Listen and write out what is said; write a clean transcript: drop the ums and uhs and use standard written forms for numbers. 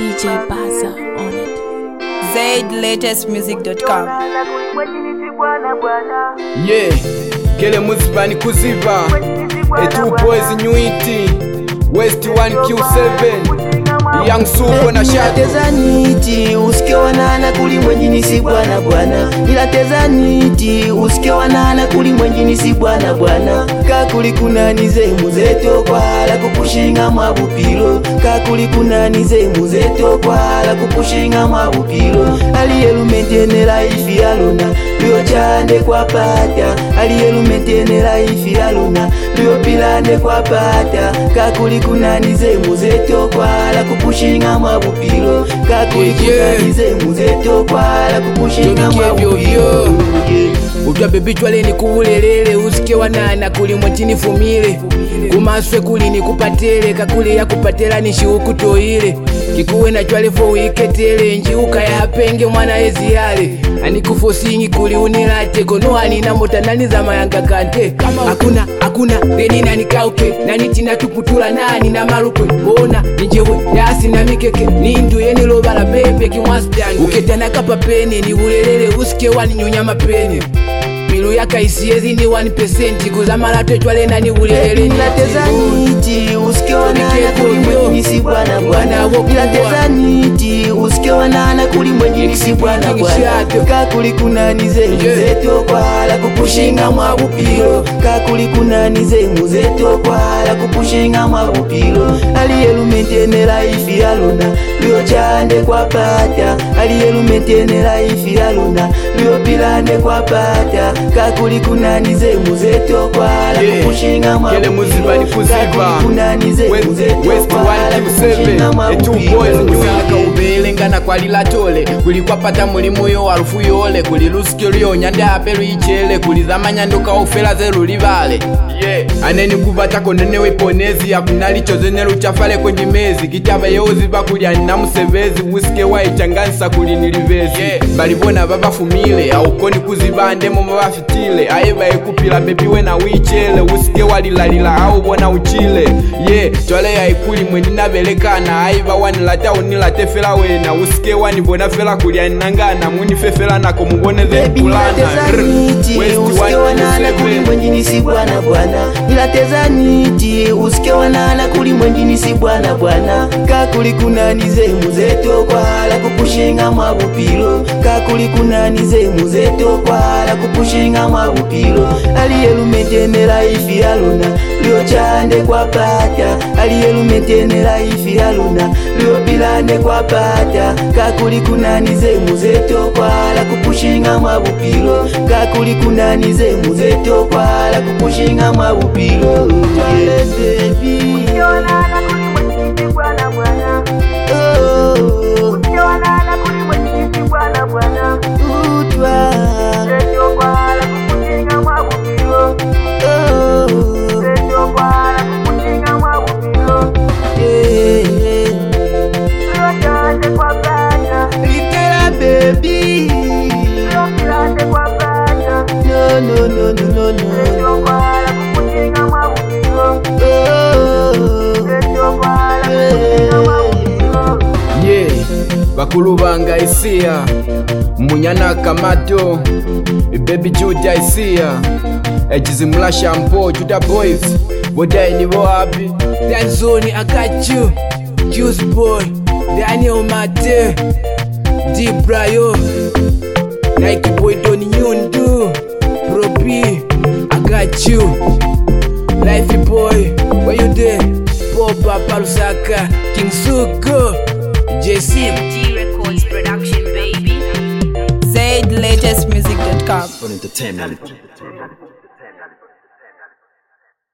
DJ Baza on it. ZLatestmusic.com. Yeah, Kele Muzibani Kuziva, a 2 boys in Unity, West 1Q7, Young Super na Shadow. Tezaniti usikie wanana kulimwenjini si bwana bwana, ila tezaniti usikie wanana kulimwenjini si bwana bwana. Kakuli kunanize muzeto kwala kupushinga mabupilo, kakuli kunanize muzeto kwala kupushinga mabupilo. Aliyelu maintain life ya luna, liyo chande kwa pata. Aliyelu maintain life ya luna, liyo pilande kwa pata. Kakuli kunanize muzeto kwala kupushinga mabupilo, kakuli kunanize muzeto kwala kupushinga mabupilo. Utwa baby chwale ni kuulelele, usike wanana kuli mwantini fumile. Kumaswe kuli ni kupatele, kakuli ya kupatela ni shiuku toile. Kikuwe na chwale fo wiketele, njiuka ya hapenge mwana ezi yale. Anikufosingi kuli unilate, kono anina mota nani za mayanga kante. Hakuna, reni nani kauke, nani tina tuputula nani na marukwe. Bona, nijewe, yasi na mikeke, nindu yeni lobala bebe kimwastani. Uketana kapa pene, ni ulelele, usike wani nyonya mapene. Milu ya kaisiezi ni 1% kuzamala twechwale nani ulelele. Ila tezaniti usikie wanana kulimwenjini si bwana bwana. Ila tezaniti usikie wanana kulimwenjini si bwana bwana. Kakuli kunanize muzeto kwala kupushinga mabupilo, kakuli kunanize muzeto kwala kupushinga mabupilo. Aliyelu maintain life ya luna, liyo chande kwa pata. Aliyelu maintain life ya luna, liyo pilande kwa pata. Kakuli kunanize muzeto kwala kupushinga mabupilo, kakuli kunanize muzeto kwala kupushinga mabupilo. Ubelengana kwa lila tole, kulikuwa pata mulimu yo warufu yole. Kuli lusikilio nyanda apelu ichele, kuli zamanya nduka ufela zeru livale. Aneni kubata konene weponezi, ya kunali chozene luchafale kwenye mezi. Kitaba yeuzi bakuli anina musevezi, usike wa ichanganisa kuli nilivezi. Balibona baba fumile, au koni kuzibande momo bafitile. Aiba ekupila bebi wena wichele, usike walilalila au bona uchile. Chwale ya ikuli mwenina belekana, aiba wanilata unilate fela wena. Usike wani bona fela kuli aninangana, muni fefela nako mboneze kulana. Usike wanana kulimwenjini si bwana bwana. Ila tezaniti usike wanana kulimwenjini si bwana bwana. Kakuli kunanize muzeto kwala kupushinga mabupilo, kakuli kunanize muzeto kwala kupushinga mabupilo. Aliyelu maintain life ya luna, liyo chande kwa pata. Aliyelu maintain life ya luna, liyo pilande kwa pata. Kakuli kunanize muzeto kwala kupushinga mabupilo, kakuli kunanize muzeto kwala kupushinga mabupilo. Baby Ukiwanana kulimwenjini si bwana bwana. Ukiwanana kulimwenjini si bwana bwana. Zeto kwala kupushinga mabupilo, zeto kwala kupushinga mabupilo. Liyo chande kwa pata. Litera baby, Liyo pilande kwa pata. no. Zeto kwala kupushinga mabupilo, zeto kwala kupushinga mabupilo. Bakulu banga isia, munyana kamato, baby Juda isia. Ejizimula shampoo, Juda boys, bodai ni happy. Danzoni I got you, Juice boy, Daniel Mate, D-Brayo, Nike boy Donny Nyundu, Bro B, I got you. Lifey boy, where you there? Popa Parusaka, King Sugo, JC Records production, baby. ZLatestmusic.com. For entertainment.